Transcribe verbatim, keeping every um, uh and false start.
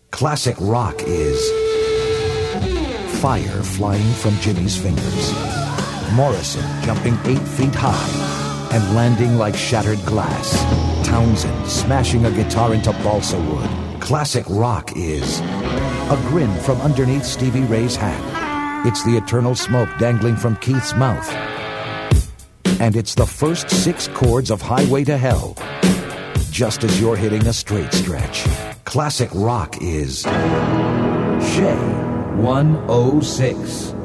Classic rock is fire flying from Jimmy's fingers, Morrison jumping eight feet high and landing like shattered glass, Townsend smashing a guitar into balsa wood. Classic rock is a grin from underneath Stevie Ray's hat. It's the eternal smoke dangling from Keith's mouth. And it's the first six chords of Highway to Hell, just as you're hitting a straight stretch. Classic rock is Shea one oh six.